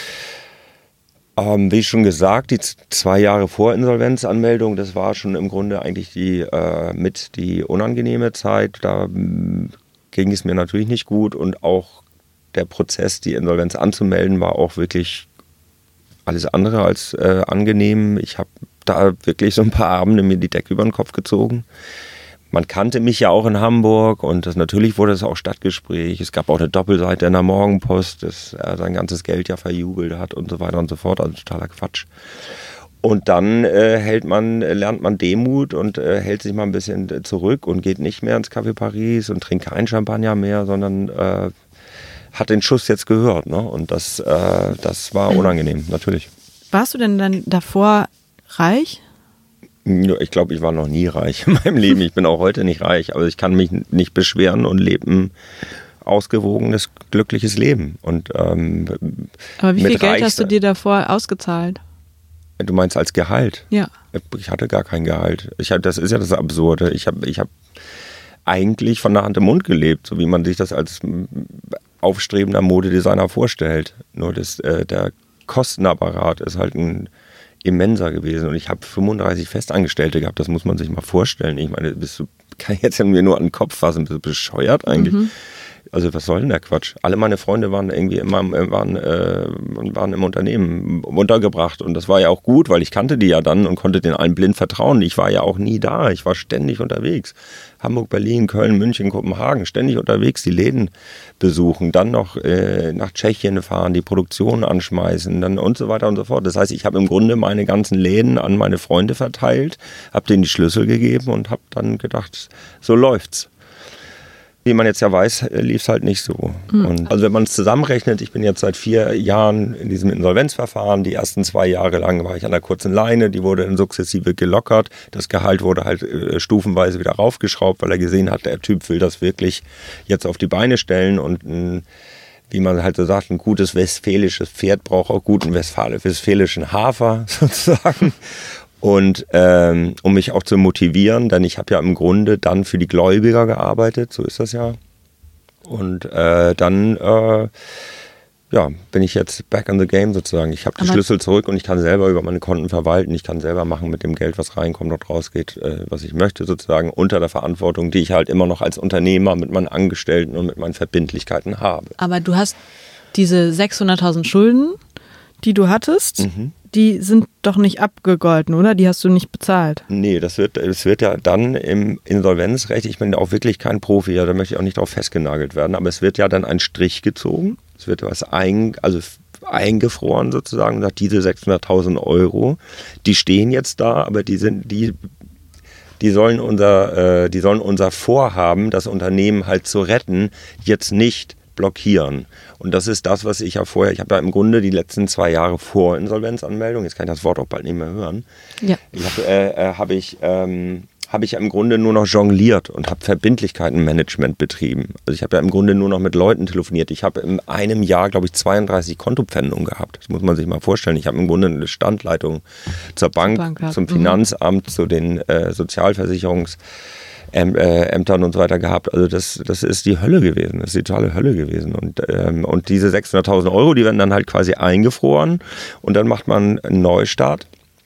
Ähm, wie schon gesagt, die zwei Jahre vor Insolvenzanmeldung, das war schon im Grunde eigentlich die äh, mit die unangenehme Zeit. Da mh, ging es mir natürlich nicht gut und auch der Prozess, die Insolvenz anzumelden, war auch wirklich alles andere als äh, angenehm. Ich habe da wirklich so ein paar Abende mir die Decke über den Kopf gezogen. Man kannte mich ja auch in Hamburg und das, natürlich wurde es auch Stadtgespräch. Es gab auch eine Doppelseite in der Morgenpost, dass er sein ganzes Geld ja verjubelt hat und so weiter und so fort. Also totaler Quatsch. Und dann äh, hält man, lernt man Demut und äh, hält sich mal ein bisschen zurück und geht nicht mehr ins Café Paris und trinkt kein Champagner mehr, sondern äh, hat den Schuss jetzt gehört. Ne? Und das, äh, das war unangenehm, natürlich. Warst du denn dann davor reich? Ich glaube, ich war noch nie reich in meinem Leben. Ich bin auch heute nicht reich, aber ich kann mich nicht beschweren und lebe ein ausgewogenes, glückliches Leben. Und, ähm, aber wie viel Geld Reich, hast du dir davor ausgezahlt? Du meinst als Gehalt? Ja. Ich hatte gar kein Gehalt. Ich hab, das ist ja das Absurde. Ich habe ich hab eigentlich von der Hand im Mund gelebt, so wie man sich das als aufstrebender Modedesigner vorstellt. Nur das, äh, der Kostenapparat ist halt ein immenser gewesen. Und ich habe fünfunddreißig Festangestellte gehabt. Das muss man sich mal vorstellen. Ich meine, bist du, kann ich jetzt mir nur an den Kopf fassen. Bist du bescheuert eigentlich? Mhm. Also was soll denn der Quatsch? Alle meine Freunde waren irgendwie immer waren, äh, waren im Unternehmen untergebracht und das war ja auch gut, weil ich kannte die ja dann und konnte den allen blind vertrauen. Ich war ja auch nie da, ich war ständig unterwegs. Hamburg, Berlin, Köln, München, Kopenhagen, ständig unterwegs, die Läden besuchen, dann noch äh, nach Tschechien fahren, die Produktion anschmeißen dann und so weiter und so fort. Das heißt, ich habe im Grunde meine ganzen Läden an meine Freunde verteilt, habe denen die Schlüssel gegeben und habe dann gedacht, so läuft's. Wie man jetzt ja weiß, lief es halt nicht so. Mhm. Und also wenn man es zusammenrechnet, ich bin jetzt seit vier Jahren in diesem Insolvenzverfahren. Die ersten zwei Jahre lang war ich an der kurzen Leine, die wurde dann sukzessive gelockert. Das Gehalt wurde halt äh, stufenweise wieder raufgeschraubt, weil er gesehen hat, der Typ will das wirklich jetzt auf die Beine stellen. Und ein, wie man halt so sagt, ein gutes westfälisches Pferd braucht auch guten westfälischen Hafer sozusagen. Und ähm, um mich auch zu motivieren, denn ich habe ja im Grunde dann für die Gläubiger gearbeitet, so ist das ja. Und äh, dann äh, ja, bin ich jetzt back in the game sozusagen. Ich habe die Aber Schlüssel zurück und ich kann selber über meine Konten verwalten. Ich kann selber machen mit dem Geld, was reinkommt und rausgeht, äh, was ich möchte sozusagen, unter der Verantwortung, die ich halt immer noch als Unternehmer mit meinen Angestellten und mit meinen Verbindlichkeiten habe. Aber du hast diese sechshunderttausend Schulden, die du hattest, mhm. die sind doch nicht abgegolten, oder? Die hast du nicht bezahlt. Nee, das wird, das wird ja dann im Insolvenzrecht, ich bin auch wirklich kein Profi, ja, da möchte ich auch nicht drauf festgenagelt werden, aber es wird ja dann ein Strich gezogen, es wird was ein, also eingefroren sozusagen, und sagt, diese sechshunderttausend Euro, die stehen jetzt da, aber die sind, die, die sollen unser, äh, die sollen unser Vorhaben, das Unternehmen halt zu retten, jetzt nicht blockieren. Und das ist das, was ich ja vorher, ich habe ja im Grunde die letzten zwei Jahre vor Insolvenzanmeldung, jetzt kann ich das Wort auch bald nicht mehr hören, ja. ich habe äh, hab ich, ähm, hab ich ja im Grunde nur noch jongliert und habe Verbindlichkeitenmanagement betrieben. Also ich habe ja im Grunde nur noch mit Leuten telefoniert. Ich habe in einem Jahr, glaube ich, zweiunddreißig Kontopfändungen gehabt. Das muss man sich mal vorstellen. Ich habe im Grunde eine Standleitung zur Bank, Bank zum Finanzamt, mhm. zu den äh, Sozialversicherungs- Ämtern und so weiter gehabt. Also das, das ist die Hölle gewesen. Das ist die totale Hölle gewesen. Und, ähm, und diese sechshunderttausend Euro, die werden dann halt quasi eingefroren und dann macht man einen Neustart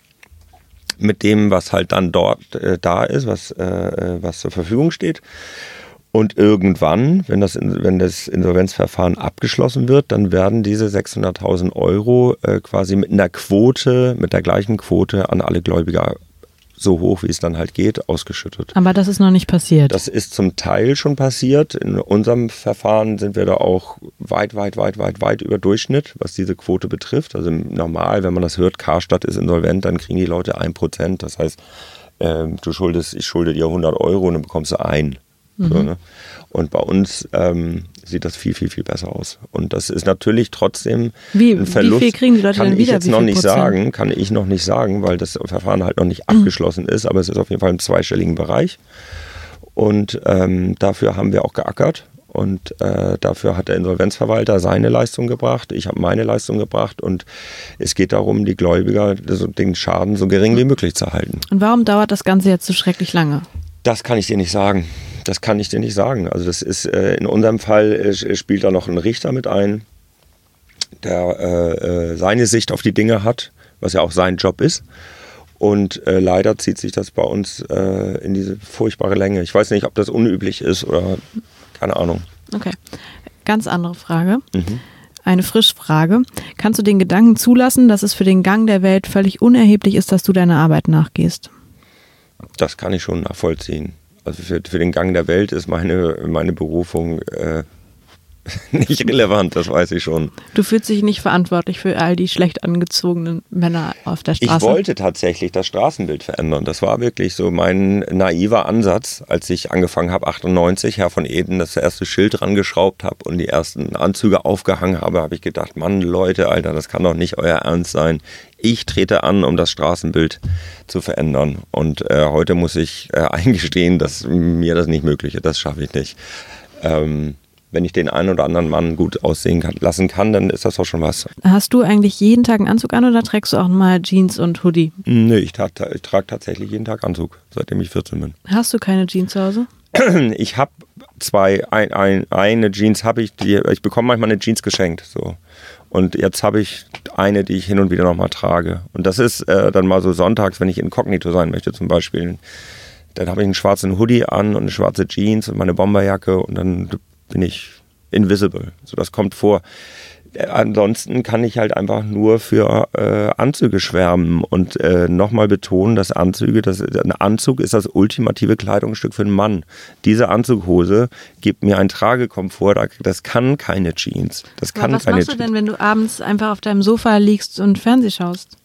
mit dem, was halt dann dort äh, da ist, was, äh, was zur Verfügung steht. Und irgendwann, wenn das, wenn das Insolvenzverfahren abgeschlossen wird, dann werden diese sechshunderttausend Euro äh, quasi mit einer Quote, mit der gleichen Quote an alle Gläubiger so hoch, wie es dann halt geht, ausgeschüttet. Aber das ist noch nicht passiert? Das ist zum Teil schon passiert. In unserem Verfahren sind wir da auch weit, weit, weit, weit, weit über Durchschnitt, was diese Quote betrifft. Also normal, wenn man das hört, Karstadt ist insolvent, dann kriegen die Leute ein Prozent. Das heißt, äh, du schuldest, ich schulde dir hundert Euro und dann bekommst du ein. Mhm. So, ne? Und bei uns ähm, sieht das viel, viel, viel besser aus. Und das ist natürlich trotzdem wie, ein Verlust. Wie viel kriegen die Leute kann denn wieder? Ich jetzt noch nicht Prozent? sagen, kann ich noch nicht sagen, weil das Verfahren halt noch nicht mhm. abgeschlossen ist, aber es ist auf jeden Fall im zweistelligen Bereich. Und ähm, dafür haben wir auch geackert. Und äh, dafür hat der Insolvenzverwalter seine Leistung gebracht, ich habe meine Leistung gebracht und es geht darum, die Gläubiger den Schaden so gering wie möglich zu halten. Und warum dauert das Ganze jetzt so schrecklich lange? Das kann ich dir nicht sagen. Das kann ich dir nicht sagen. Also das ist äh, in unserem Fall äh, spielt da noch ein Richter mit ein, der äh, seine Sicht auf die Dinge hat, was ja auch sein Job ist. Und äh, leider zieht sich das bei uns äh, in diese furchtbare Länge. Ich weiß nicht, ob das unüblich ist oder keine Ahnung. Okay, ganz andere Frage. Mhm. Eine Frischfrage. Kannst du den Gedanken zulassen, dass es für den Gang der Welt völlig unerheblich ist, dass du deiner Arbeit nachgehst? Das kann ich schon nachvollziehen. Also für, für den Gang der Welt ist meine, meine Berufung äh, nicht relevant, das weiß ich schon. Du fühlst dich nicht verantwortlich für all die schlecht angezogenen Männer auf der Straße? Ich wollte tatsächlich das Straßenbild verändern. Das war wirklich so mein naiver Ansatz, als ich angefangen habe, achtundneunzig, Herr von Eden, das erste Schild dran geschraubt habe und die ersten Anzüge aufgehangen habe, habe ich gedacht, Mann, Leute, Alter, das kann doch nicht euer Ernst sein. Ich trete an, um das Straßenbild zu verändern. Und äh, heute muss ich äh, eingestehen, dass mir das nicht möglich ist. Das schaffe ich nicht. Ähm, wenn ich den einen oder anderen Mann gut aussehen kann, lassen kann, dann ist das doch schon was. Hast du eigentlich jeden Tag einen Anzug an oder trägst du auch mal Jeans und Hoodie? Nö, ich, tra- ich trage tatsächlich jeden Tag Anzug, seitdem ich vierzehn bin. Hast du keine Jeans zu Hause? Ich habe zwei, ein, ein, eine Jeans habe ich, die, ich bekomme manchmal eine Jeans geschenkt. So. Und jetzt habe ich eine, die ich hin und wieder nochmal trage. Und das ist äh, dann mal so sonntags, wenn ich inkognito sein möchte zum Beispiel. Dann habe ich einen schwarzen Hoodie an und eine schwarze Jeans und meine Bomberjacke und dann bin ich invisible. So, das kommt vor. Ansonsten kann ich halt einfach nur für äh, Anzüge schwärmen und äh, nochmal betonen, dass Anzüge, das, ein Anzug ist das ultimative Kleidungsstück für einen Mann. Diese Anzughose gibt mir einen Tragekomfort, das kann keine Jeans. Das kann Aber was keine machst du denn, wenn du abends einfach auf deinem Sofa liegst und Fernseh schaust?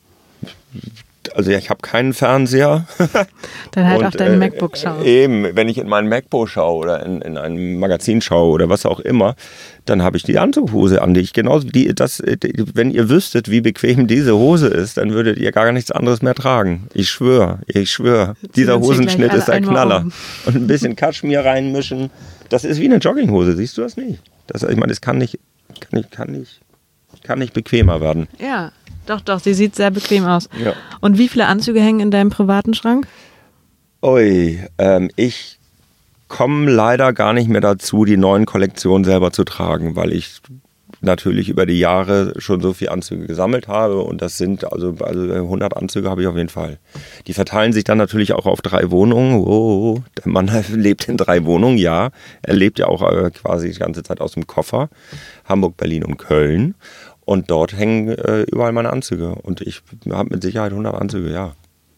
Also ich habe keinen Fernseher. Dann halt und, auf dein äh, MacBook schauen. Eben, wenn ich in mein MacBook schaue oder in, in ein Magazin schaue oder was auch immer, dann habe ich die Anzughose an, die ich genauso, die, das, die, wenn ihr wüsstet, wie bequem diese Hose ist, dann würdet ihr gar nichts anderes mehr tragen. Ich schwöre, ich schwöre. Dieser Hosenschnitt ist der Knaller. Um. Und ein bisschen Kaschmir reinmischen, das ist wie eine Jogginghose, siehst du das nicht? Das, ich meine, es kann nicht, kann nicht, kann nicht, kann nicht bequemer werden. Ja. Doch, doch, sie sieht sehr bequem aus. Ja. Und wie viele Anzüge hängen in deinem privaten Schrank? Ui, ähm, ich komme leider gar nicht mehr dazu, die neuen Kollektionen selber zu tragen, weil ich natürlich über die Jahre schon so viele Anzüge gesammelt habe und das sind, also, also hundert Anzüge habe ich auf jeden Fall. Die verteilen sich dann natürlich auch auf drei Wohnungen. Oh, der Mann lebt in drei Wohnungen, ja. Er lebt ja auch äh, quasi die ganze Zeit aus dem Koffer. Hamburg, Berlin und Köln. Und dort hängen äh, überall meine Anzüge. Und ich habe mit Sicherheit hundert Anzüge, ja.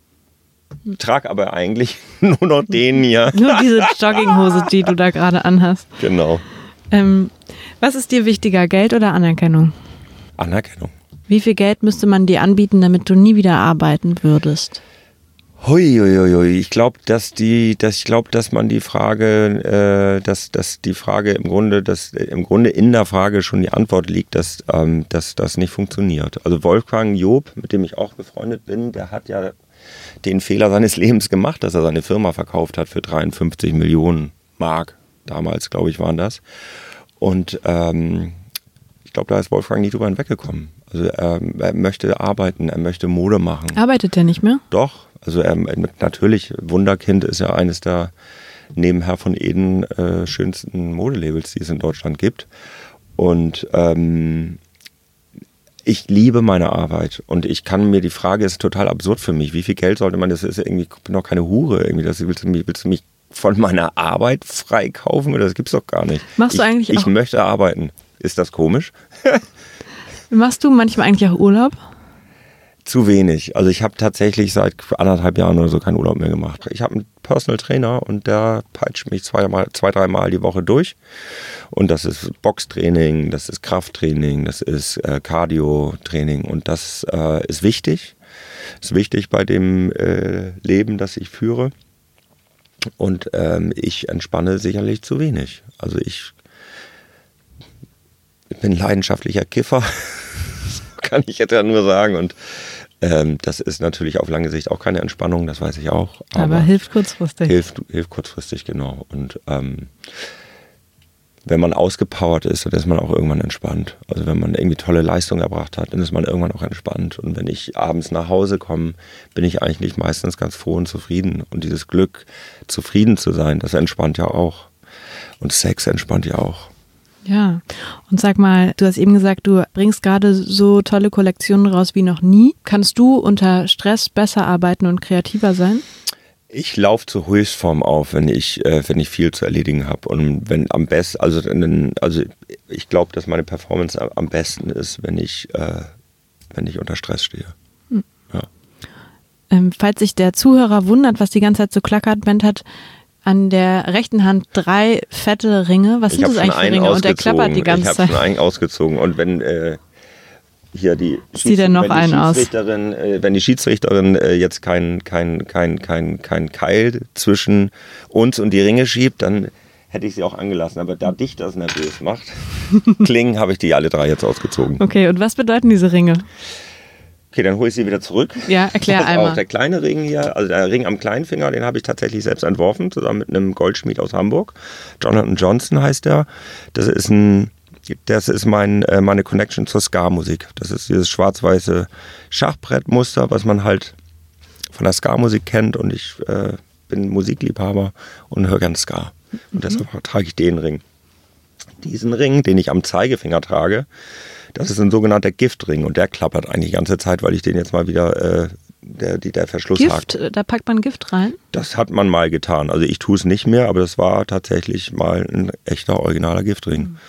Trage aber eigentlich nur noch den hier. Nur diese Jogginghose, die du da gerade anhast. Genau. Ähm, was ist dir wichtiger, Geld oder Anerkennung? Anerkennung. Wie viel Geld müsste man dir anbieten, damit du nie wieder arbeiten würdest? Hui, hui, hui. Ich glaube, dass die, dass ich glaube, dass man die Frage, äh, dass, dass die Frage im Grunde, dass im Grunde in der Frage schon die Antwort liegt, dass, ähm, dass das nicht funktioniert. Also Wolfgang Job, mit dem ich auch befreundet bin, der hat ja den Fehler seines Lebens gemacht, dass er seine Firma verkauft hat für dreiundfünfzig Millionen Mark. Damals, glaube ich, waren das. Und ähm, ich glaube, da ist Wolfgang nie drüber hinweggekommen. Also ähm, er möchte arbeiten, er möchte Mode machen. Arbeitet er nicht mehr? Doch. Also er, natürlich, Wunderkind ist ja eines der neben Herr von Eden äh, schönsten Modelabels, die es in Deutschland gibt. Und ähm, ich liebe meine Arbeit und ich kann mir, die Frage ist total absurd für mich, wie viel Geld sollte man, das ist irgendwie, ich bin doch keine Hure, irgendwie, das, willst, du mich, willst du mich von meiner Arbeit freikaufen? Das gibt's doch gar nicht. Machst ich, du eigentlich ich auch? Ich möchte arbeiten. Ist das komisch? Machst du manchmal eigentlich auch Urlaub? Zu wenig. Also ich habe tatsächlich seit anderthalb Jahren oder so keinen Urlaub mehr gemacht. Ich habe einen Personal Trainer und der peitscht mich zweimal, zwei, dreimal die Woche durch. Und das ist Boxtraining, das ist Krafttraining, das ist äh, Cardio-Training und das äh, ist wichtig. Ist wichtig bei dem äh, Leben, das ich führe. Und ähm, ich entspanne sicherlich zu wenig. Also ich, ich bin leidenschaftlicher Kiffer, kann ich jetzt ja nur sagen. Und ähm, das ist natürlich auf lange Sicht auch keine Entspannung, das weiß ich auch. Aber, aber hilft kurzfristig. Hilft, hilft kurzfristig, genau. Und ähm, wenn man ausgepowert ist, dann ist man auch irgendwann entspannt. Also wenn man irgendwie tolle Leistung erbracht hat, dann ist man irgendwann auch entspannt. Und wenn ich abends nach Hause komme, bin ich eigentlich meistens ganz froh und zufrieden. Und dieses Glück, zufrieden zu sein, das entspannt ja auch. Und Sex entspannt ja auch. Ja, und sag mal, du hast eben gesagt, du bringst gerade so tolle Kollektionen raus wie noch nie. Kannst du unter Stress besser arbeiten und kreativer sein? Ich laufe zur Höchstform auf, wenn ich, äh, wenn ich viel zu erledigen habe. Und wenn am besten, also, also ich glaube, dass meine Performance am besten ist, wenn ich, äh, wenn ich unter Stress stehe. Hm. Ja. Ähm, falls sich der Zuhörer wundert, was die ganze Zeit so klackert, Bent hat an der rechten Hand drei fette Ringe. Was ich sind das eigentlich für Ringe? Und der klappert die ganze ich Zeit. Ich habe schon einen ausgezogen. Und wenn äh, hier die, Sieht er noch wenn die einen aus? Schiedsrichterin, äh, wenn die Schiedsrichterin äh, jetzt kein, kein, kein, kein, kein Keil zwischen uns und die Ringe schiebt, dann hätte ich sie auch angelassen. Aber da dich das nervös macht, klingen, habe ich die alle drei jetzt ausgezogen. Okay, und was bedeuten diese Ringe? Okay, dann hole ich sie wieder zurück. Ja, erklär Pass einmal. auf, der kleine Ring hier, also der Ring am kleinen Finger, den habe ich tatsächlich selbst entworfen, zusammen mit einem Goldschmied aus Hamburg. Jonathan Johnson heißt der. Das ist ein, das ist mein, äh, meine Connection zur Ska-Musik. Das ist dieses schwarz-weiße Schachbrettmuster, was man halt von der Ska-Musik kennt. Und ich äh, bin Musikliebhaber und höre gern Ska. Und deshalb trage ich den Ring. Diesen Ring, den ich am Zeigefinger trage, das ist ein sogenannter Giftring und der klappert eigentlich die ganze Zeit, weil ich den jetzt mal wieder, äh, der, die, der Verschluss Gift, hakt. da packt man Gift rein? Das hat man mal getan. Also ich tue es nicht mehr, aber das war tatsächlich mal ein echter, originaler Giftring. Mhm.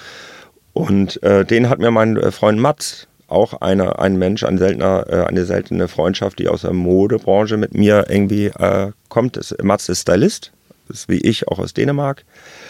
Und äh, den hat mir mein Freund Mats, auch eine, ein Mensch, ein seltener, äh, eine seltene Freundschaft, die aus der Modebranche mit mir irgendwie äh, kommt. Das, Mats ist Stylist, ist wie ich, auch aus Dänemark.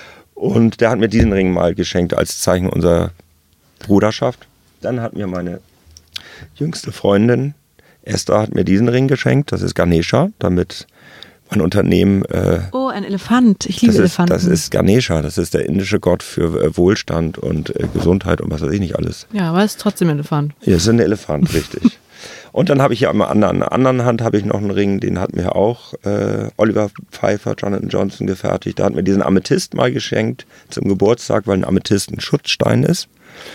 Und der hat mir diesen Ring mal geschenkt als Zeichen unserer Bruderschaft. Dann hat mir meine jüngste Freundin, Esther, hat mir diesen Ring geschenkt. Das ist Ganesha, damit mein Unternehmen... Äh, oh, ein Elefant. Ich liebe das ist, Elefanten. Das ist Ganesha, das ist der indische Gott für äh, Wohlstand und äh, Gesundheit und was weiß ich nicht alles. Ja, aber es ist trotzdem ein Elefant. Ja, es ist ein Elefant, richtig. Und dann habe ich hier an der anderen Hand habe ich noch einen Ring, den hat mir auch äh, Oliver Pfeiffer, Jonathan Johnson gefertigt. Der hat mir diesen Amethyst mal geschenkt zum Geburtstag, weil ein Amethyst ein Schutzstein ist.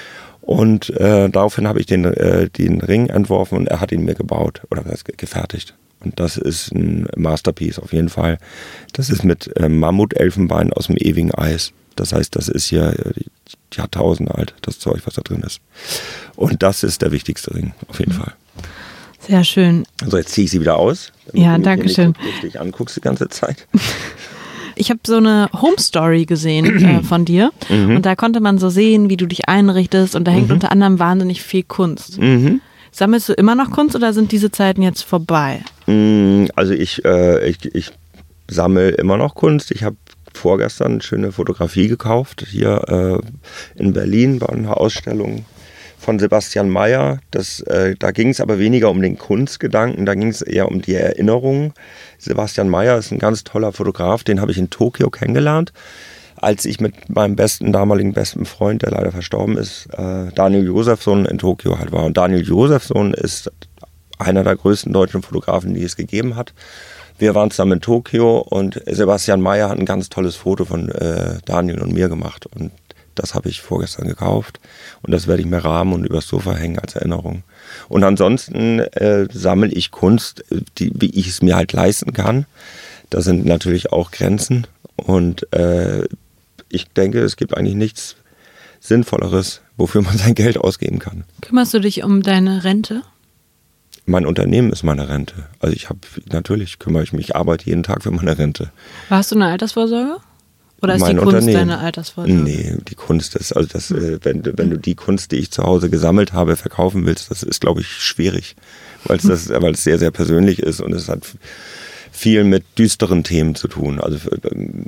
Und äh, daraufhin habe ich den, äh, den Ring entworfen und er hat ihn mir gebaut oder gefertigt. Und das ist ein Masterpiece auf jeden Fall. Das ist mit äh, Mammutelfenbein aus dem ewigen Eis. Das heißt, das ist hier äh, Jahrtausende alt, das Zeug, was da drin ist. Und das ist der wichtigste Ring, auf jeden Fall. Sehr schön. So, jetzt ziehe ich sie wieder aus. Ja, danke schön. Wenn du dich anguckst die ganze Zeit. Ich habe so eine Home-Story gesehen äh, von dir mhm. und da konnte man so sehen, wie du dich einrichtest und da hängt mhm. unter anderem wahnsinnig viel Kunst. Mhm. Sammelst du immer noch Kunst oder sind diese Zeiten jetzt vorbei? Also ich, äh, ich, ich sammle immer noch Kunst. Ich habe vorgestern eine schöne Fotografie gekauft. Hier äh, in Berlin war eine Ausstellung von Sebastian Mayer. Das, äh, da ging es aber weniger um den Kunstgedanken, da ging es eher um die Erinnerung. Sebastian Mayer ist ein ganz toller Fotograf, den habe ich in Tokio kennengelernt, als ich mit meinem besten, damaligen besten Freund, der leider verstorben ist, äh, Daniel Josefsson in Tokio halt war. Und Daniel Josefsson ist einer der größten deutschen Fotografen, die es gegeben hat. Wir waren zusammen in Tokio und Sebastian Mayer hat ein ganz tolles Foto von äh, Daniel und mir gemacht. Und das habe ich vorgestern gekauft und das werde ich mir rahmen und übers Sofa hängen als Erinnerung. Und ansonsten äh, sammle ich Kunst, die, wie ich es mir halt leisten kann. Da sind natürlich auch Grenzen und äh, ich denke, es gibt eigentlich nichts Sinnvolleres, wofür man sein Geld ausgeben kann. Kümmerst du dich um deine Rente? Mein Unternehmen ist meine Rente. Also ich habe, natürlich kümmere ich mich, ich arbeite jeden Tag für meine Rente. Hast du eine Altersvorsorge? Oder ist mein die Kunst Unternehmen. deine Altersvorsorge? Nee, die Kunst ist, also das, äh, wenn, wenn du die Kunst, die ich zu Hause gesammelt habe, verkaufen willst, das ist, glaube ich, schwierig, weil es das, weil es sehr, sehr persönlich ist und es hat viel mit düsteren Themen zu tun. Also ähm,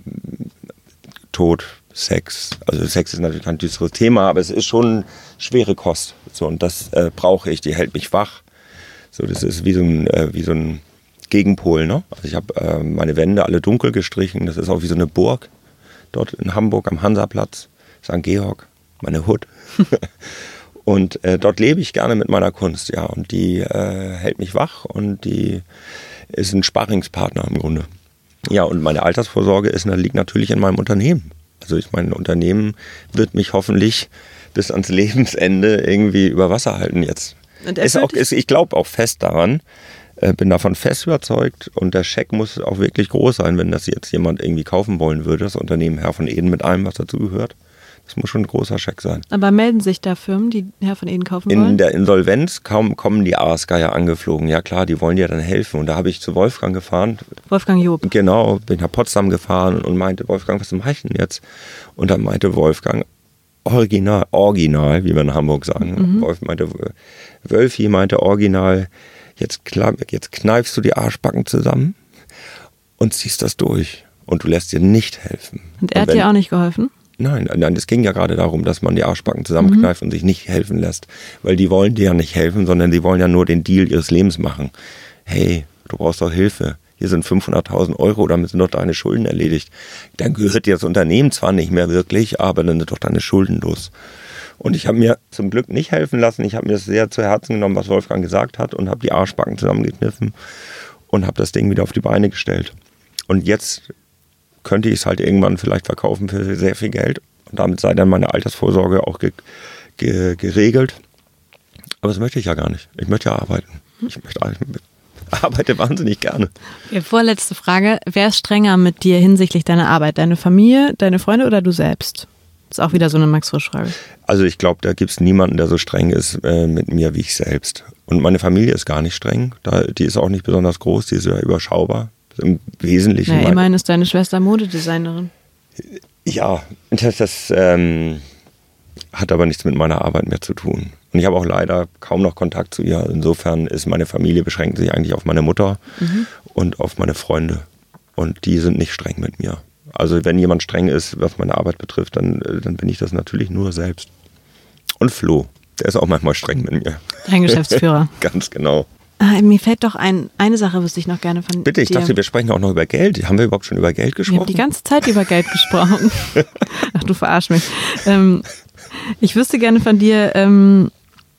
Tod, Sex. Also Sex ist natürlich kein düsteres Thema, aber es ist schon schwere Kost. So, und das äh, brauche ich, die hält mich wach. So, das ist wie so ein, äh, wie so ein Gegenpol, ne? Also ich habe äh, meine Wände alle dunkel gestrichen, das ist auch wie so eine Burg. Dort in Hamburg am Hansaplatz, Sankt Georg, meine Hut. Und äh, dort lebe ich gerne mit meiner Kunst, ja. Und die äh, hält mich wach und die ist ein Sparringspartner im Grunde. Ja, und meine Altersvorsorge ist, liegt natürlich in meinem Unternehmen. Also ich mein Unternehmen wird mich hoffentlich bis ans Lebensende irgendwie über Wasser halten jetzt. Und ist auch, ist, ich glaube auch fest daran, bin davon fest überzeugt und der Scheck muss auch wirklich groß sein, wenn das jetzt jemand irgendwie kaufen wollen würde, das Unternehmen Herr von Eden mit allem, was dazu gehört. Das muss schon ein großer Scheck sein. Aber melden sich da Firmen, die Herr von Eden kaufen in wollen? In der Insolvenz kaum kommen die Aasgeier angeflogen. Ja klar, die wollen dir dann helfen. Und da habe ich zu Wolfgang gefahren. Wolfgang Job. Genau, bin nach Potsdam gefahren und meinte, Wolfgang, was mache ich denn jetzt? Und dann meinte Wolfgang, original, original, wie wir in Hamburg sagen. Mhm. Wolf meinte, Wölfi meinte original, Jetzt, jetzt kneifst du die Arschbacken zusammen und ziehst das durch. und du lässt dir nicht helfen. Und er und hat wenn, dir auch nicht geholfen? Nein, nein, es ging ja gerade darum, dass man die Arschbacken zusammenkneift mhm. und sich nicht helfen lässt. Weil die wollen dir ja nicht helfen, sondern die wollen ja nur den Deal ihres Lebens machen. Hey, du brauchst doch Hilfe. Hier sind fünfhunderttausend Euro, damit sind doch deine Schulden erledigt. Dann gehört dir das Unternehmen zwar nicht mehr wirklich, aber dann sind doch deine Schulden los. Und ich habe mir zum Glück nicht helfen lassen. Ich habe mir das sehr zu Herzen genommen, was Wolfgang gesagt hat und habe die Arschbacken zusammengekniffen und habe das Ding wieder auf die Beine gestellt. Und jetzt könnte ich es halt irgendwann vielleicht verkaufen für sehr viel Geld. Und damit sei dann meine Altersvorsorge auch ge- ge- geregelt. Aber das möchte ich ja gar nicht. Ich möchte ja arbeiten. Ich möchte ich arbeite wahnsinnig gerne. Okay, vorletzte Frage. Wer ist strenger mit dir hinsichtlich deiner Arbeit? Deine Familie, deine Freunde oder du selbst? Das ist auch wieder so eine Max-Frisch-Frage. Also ich glaube, da gibt es niemanden, der so streng ist äh, mit mir wie ich selbst. Und meine Familie ist gar nicht streng. Da, die ist auch nicht besonders groß, die ist ja überschaubar. Im Wesentlichen. Na, immerhin ist deine Schwester Modedesignerin. Ja, das, das ähm, hat aber nichts mit meiner Arbeit mehr zu tun. Und ich habe auch leider kaum noch Kontakt zu ihr. Insofern ist meine Familie beschränkt sich eigentlich auf meine Mutter mhm. und auf meine Freunde. Und die sind nicht streng mit mir. Also wenn jemand streng ist, was meine Arbeit betrifft, dann, dann bin ich das natürlich nur selbst. Und Flo, der ist auch manchmal streng mit mir. Dein Geschäftsführer. Ganz genau. Ah, mir fällt doch ein, eine Sache wüsste ich noch gerne von Bitte, ich dir. dachte, wir sprechen auch noch über Geld. Haben wir überhaupt schon über Geld gesprochen? Wir haben die ganze Zeit über Geld gesprochen. Ach, du verarsch mich. Ähm, ich wüsste gerne von dir, ähm,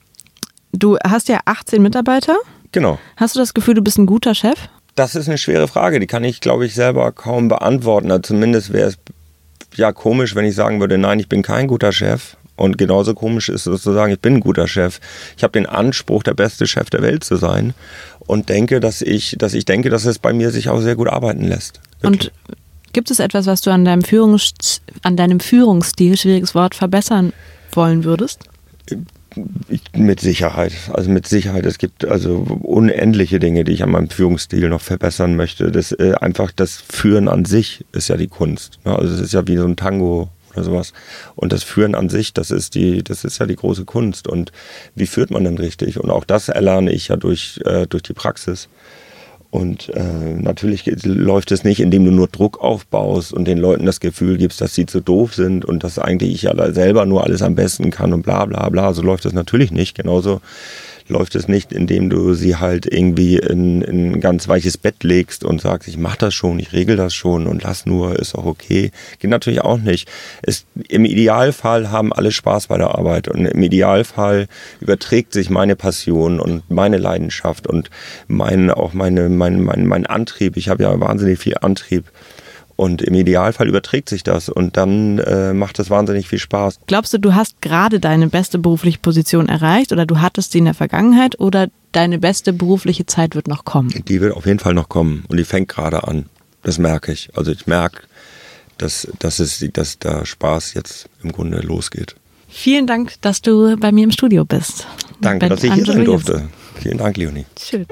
du hast ja achtzehn Mitarbeiter. Genau. Hast du das Gefühl, du bist ein guter Chef? Das ist eine schwere Frage, die kann ich, glaube ich, selber kaum beantworten. Also zumindest wäre es ja komisch, wenn ich sagen würde, nein, ich bin kein guter Chef. Und genauso komisch ist es zu sagen, ich bin ein guter Chef. Ich habe den Anspruch, der beste Chef der Welt zu sein und denke, dass ich, dass ich denke, dass es bei mir sich auch sehr gut arbeiten lässt. Wirklich. Und gibt es etwas, was du an deinem, Führungs- an deinem Führungsstil, schwieriges Wort, verbessern wollen würdest? Ich, mit Sicherheit. Also mit Sicherheit. Es gibt also unendliche Dinge, die ich an meinem Führungsstil noch verbessern möchte. Das äh, einfach das Führen an sich ist ja die Kunst. Ne? Also es ist ja wie so ein Tango oder sowas. Und das Führen an sich, das ist die, das ist ja die große Kunst. Und wie führt man denn richtig? Und auch das erlerne ich ja durch, äh, durch die Praxis. Und äh, natürlich läuft es nicht, indem du nur Druck aufbaust und den Leuten das Gefühl gibst, dass sie zu doof sind und dass eigentlich ich ja selber nur alles am besten kann und bla bla bla. So läuft es natürlich nicht. Genauso läuft es nicht, indem du sie halt irgendwie in, in ein ganz weiches Bett legst und sagst, ich mach das schon, ich regel das schon und lass nur, ist auch okay. Geht natürlich auch nicht. Es, im Idealfall haben alle Spaß bei der Arbeit und im Idealfall überträgt sich meine Passion und meine Leidenschaft und mein, auch meine, mein, mein, mein Antrieb. Ich habe ja wahnsinnig viel Antrieb. Und im Idealfall überträgt sich das und dann äh, macht es wahnsinnig viel Spaß. Glaubst du, du hast gerade deine beste berufliche Position erreicht oder du hattest sie in der Vergangenheit oder deine beste berufliche Zeit wird noch kommen? Die wird auf jeden Fall noch kommen und die fängt gerade an. Das merke ich. Also ich merke, dass, dass, es, dass der Spaß jetzt im Grunde losgeht. Vielen Dank, dass du bei mir im Studio bist. Danke, dass ich hier sein durfte. Vielen Dank, Leonie. Schön.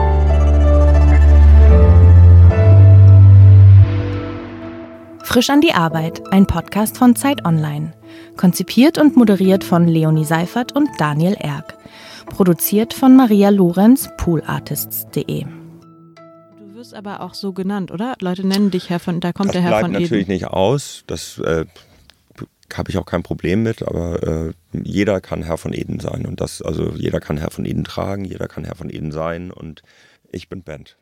Frisch an die Arbeit, ein Podcast von Zeit Online. Konzipiert und moderiert von Leonie Seifert und Daniel Erck. Produziert von Maria Lorenz, poolartists punkt de. Du wirst aber auch so genannt, oder? Leute nennen dich Herr von, da kommt das der Herr von Eden. Das bleibt natürlich nicht aus, das äh, habe ich auch kein Problem mit, aber äh, jeder kann Herr von Eden sein. Und das, also jeder kann Herr von Eden tragen, jeder kann Herr von Eden sein und ich bin Band.